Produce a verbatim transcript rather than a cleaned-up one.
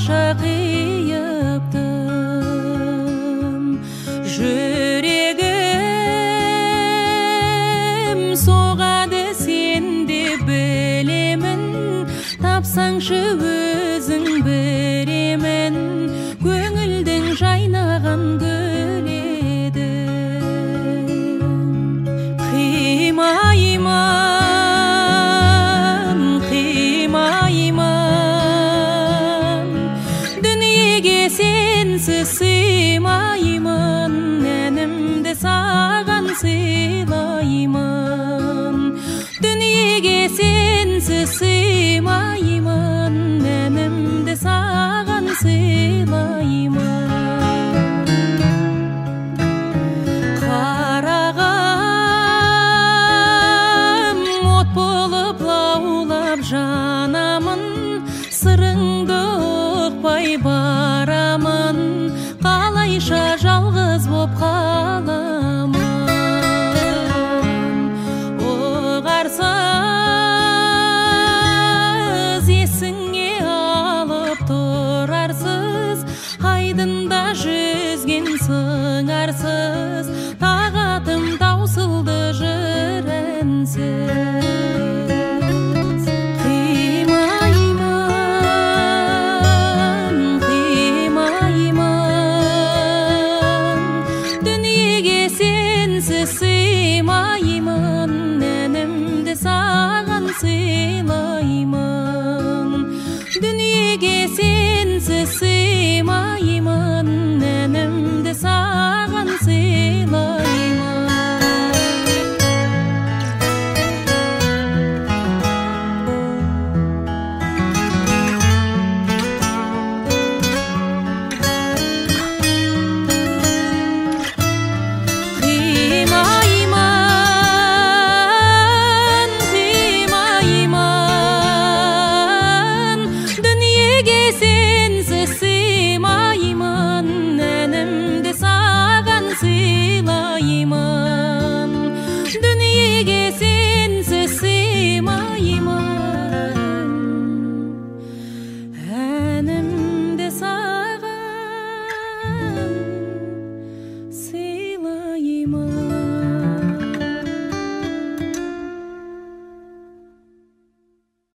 қалайша қиыптым. Жүрегім соғады, сен де білемін, тапсаңшы өзің беремін, көңілдің жайнаған гүл едің. Қимайман, қимайман, дүниеге сенсіз сыймаймын, әнімді саған сыйлаймын. Дүниеге сенсіз сыймаймын, әнімді саған сыйлаймын. Қарағым от болып лаулап жанамын, сырыңды ұқпай барамын, қалайша жалғыз боп қаламын. Оғарсыз есіңе алып тұрарсыз, айдында жүзген сыңарсыз, тағатым таусылды жыренсіз. Қимайман, қимайман, дүниеге сенсіз сыймаймын, әнімді саған сыйлаймын. Дүниеге сенсіз сыймаймын, әнімді саған сыйлаймын. Қимайман, қимайман, дүниеге сенсіз сыймаймын, әнімді саған сыйлаймын. Дүниеге сенсіз сыймаймын, әнімді саған сыйлаймын.